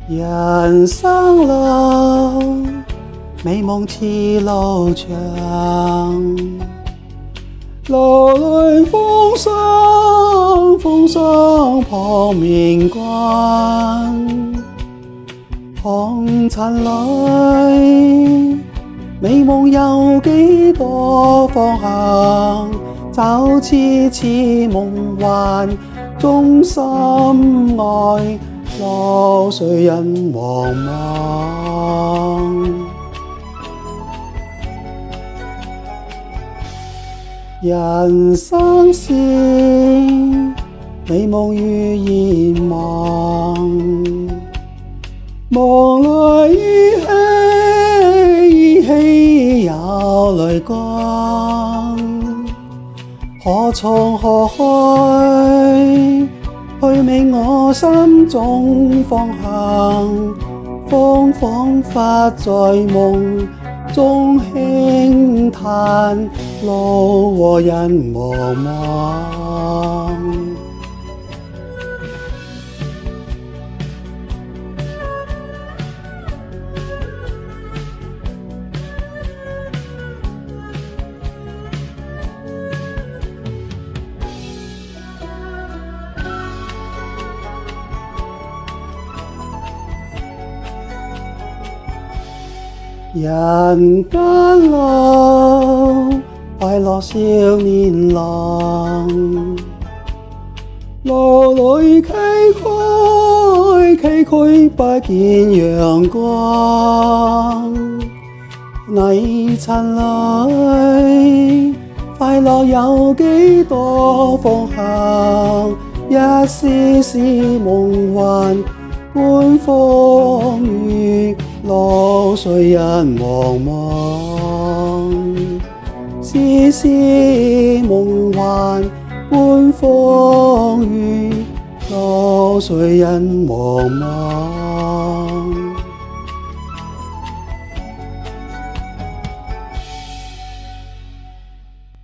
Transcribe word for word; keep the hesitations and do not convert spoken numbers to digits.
人生路，美夢似路長，路裏風霜，風霜撲面關，紅塵裏，美夢有幾多方向？找痴痴夢幻，中心愛。路誰人茫茫，人生是美夢與願望，夢裏依稀依稀有淚光，何從何去？去明我心中方向，風彷彿在夢中輕嘆，路和人茫茫。人間路，快樂少年郎，路裏崎嶇崎嶇不見陽光，泥塵裏，快樂有幾多方向？一絲絲夢幻觀風雨，路誰人茫茫？絲絲夢幻觀風雨，路誰人茫茫？